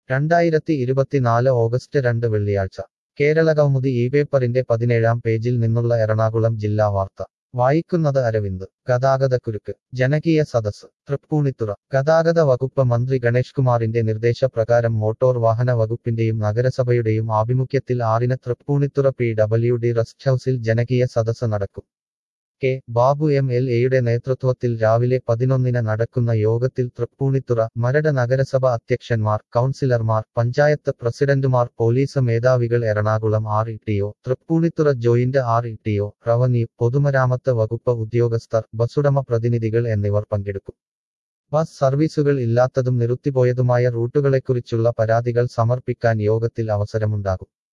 2024 August 2 വെള്ളിയാഴ്ച കേരളകൗമുദി പേപ്പറിന്റെ 17-ാം പേജിൽ നിന്നുള്ള എറണാകുളം ജില്ലാ വാർത്ത വായിക്കുന്നത് അരവിന്ദ് ഗതാഗതക്കുരുക്ക് ജനകീയ സദസ്സ് തൃപ്പൂണിത്തുറ ഗതാഗത വകുപ്പ് മന്ത്രി ഗണേഷ് കുമാറിന്റെ നിർദ്ദേശപ്രകാരം മോട്ടോർ വാഹന വകുപ്പിന്റെയും നഗരസഭയുടെയും ആഭിമുഖ്യത്തിൽ 6-ന് തൃപ്പൂണിത്തുറ PWD റെസ്റ്റ് ഹൌസിൽ ജനകീയ സദസ്സ് നടക്കും. കെ. ബാബു MLA-യുടെ നേതൃത്വത്തിൽ രാവിലെ 11-ന് നടക്കുന്ന യോഗത്തിൽ തൃപ്പൂണിത്തുറ, മരട് നഗരസഭ അധ്യക്ഷന്മാർ, കൗൺസിലർമാർ, പഞ്ചായത്ത് പ്രസിഡന്റുമാർ, പോലീസ് മേധാവികൾ, Ernakulam RETO, Tripunithura joint RETO, revenue, പൊതുമരാമത്ത് വകുപ്പ് ഉദ്യോഗസ്ഥർ, ബസുടമ പ്രതിനിധികൾ എന്നിവർ പങ്കെടുക്കും. ബസ് സർവീസുകൾ ഇല്ലാത്തതും നിർത്തിപ്പോയതുമായ റൂട്ടുകളെക്കുറിച്ചുള്ള പരാതികൾ സമർപ്പിക്കാൻ യോഗത്തിൽ അവസരമുണ്ടാകും.